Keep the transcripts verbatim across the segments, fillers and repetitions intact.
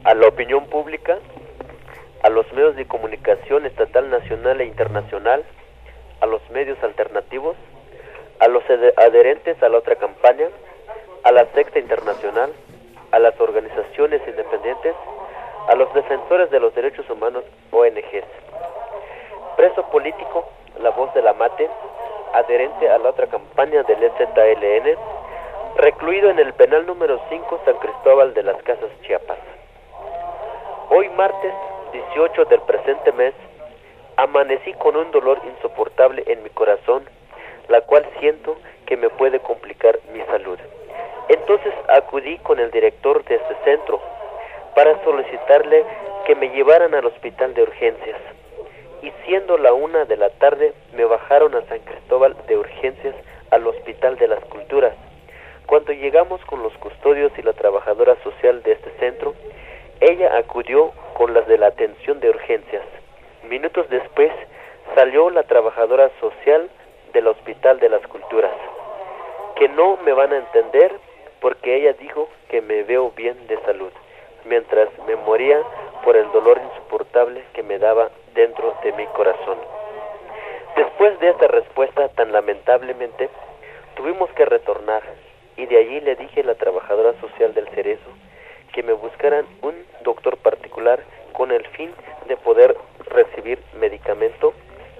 a la opinión pública, a los medios de comunicación estatal, nacional e internacional, a los medios alternativos, a los adherentes a la otra campaña, a la secta internacional, a las organizaciones independientes, a los defensores de los derechos humanos, O N Ges. Preso político, La Voz de la Mate, adherente a la otra campaña del E Z L N, recluido en el penal número cinco San Cristóbal de las Casas, Chiapas. Hoy martes dieciocho del presente mes, amanecí con un dolor insoportable en mi corazón, la cual siento que me puede complicar mi salud. Entonces acudí con el director de este centro para solicitarle que me llevaran al hospital de urgencias. Y siendo la una de la tarde, me bajaron a San Cristóbal de urgencias al Hospital de las Culturas. Cuando llegamos con los custodios y la trabajadora social de este centro, ella acudió con las de la atención de urgencias. Minutos después, salió la trabajadora social del Hospital de las Culturas, que no me van a entender porque ella dijo que me veo bien de salud, mientras me moría por el dolor insoportable que me daba dentro de mi corazón. Después de esta respuesta tan lamentablemente, tuvimos que retornar, y de allí le dije a la trabajadora social del Cerezo que me buscaran un doctor particular con el fin de poder recibir medicamento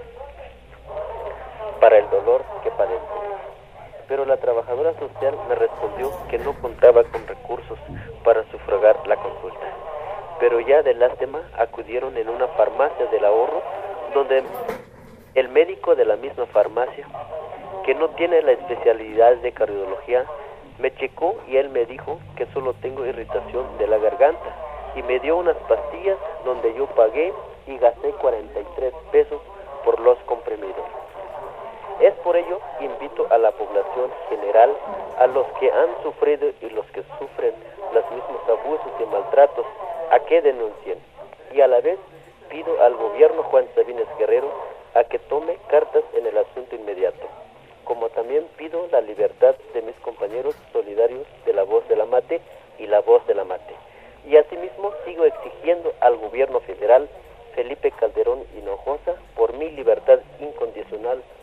para el dolor que padezco. Pero la trabajadora social me respondió que no contaba con recursos para sufragar la consulta. Pero ya de lástima acudieron en una farmacia del ahorro, donde el médico de la misma farmacia, que no tiene la especialidad de cardiología, me checó y él me dijo que solo tengo irritación de la garganta y me dio unas pastillas donde yo pagué y gasté cuarenta y tres pesos por los comprimidos. Es por ello que invito a la población general, a los que han sufrido y los que sufren los mismos abusos y maltratos, a que denuncien. Y a la vez pido al gobierno Juan Sabines Guerrero a que tome cartas en el asunto inmediato. Como también pido la libertad de mis compañeros solidarios de La Voz de la Mate y La Voz de la Mate. Y asimismo sigo exigiendo al gobierno federal Felipe Calderón Hinojosa por mi libertad incondicional